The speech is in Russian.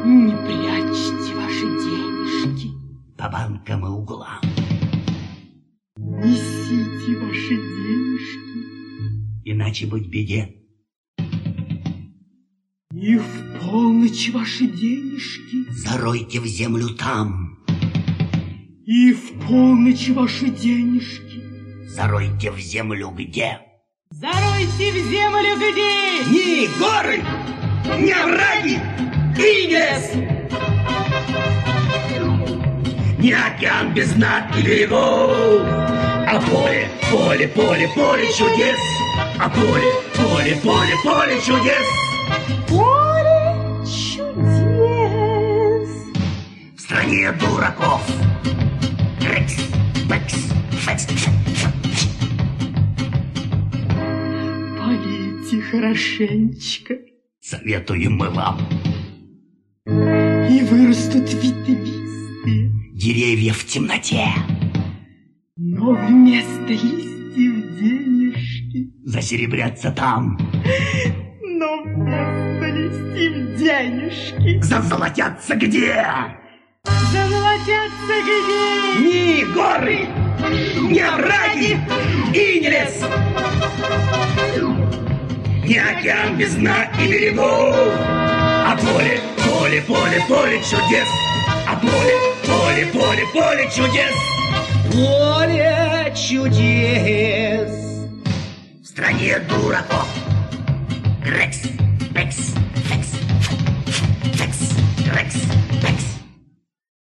Не прячьте ваши денежки по банкам и углам. Несите ваши денежки, иначе быть беде. И в полночь ваши денежки Заройте в землю там. И в полночь ваши денежки Заройте в землю где? Заройте в землю где? Ни горы, ни овраги и ни лес, ни океан без дна и берегов, а поле, поле, поле, поле чудес, а поле, поле, поле, поле чудес. Поле чудес. В стране дураков. Рекс, бэкс, фэкс, фэкс. Полейте хорошенечко, Советуем мы вам. и вырастут ветвистые, Деревья в темноте. но вместо листьев денежки. Засеребрятся там. Но вместо листьев денежки. Зазолотятся где? Зазолотятся где? Ни горы, ни овраги и ни лес, ни океан без дна и берегов, а поле, поле, поле, поле чудес, а поле, поле, поле, поле чудес. Поле чудес. В стране дураков. Рекс, пекс, фекс, фекс, рекс.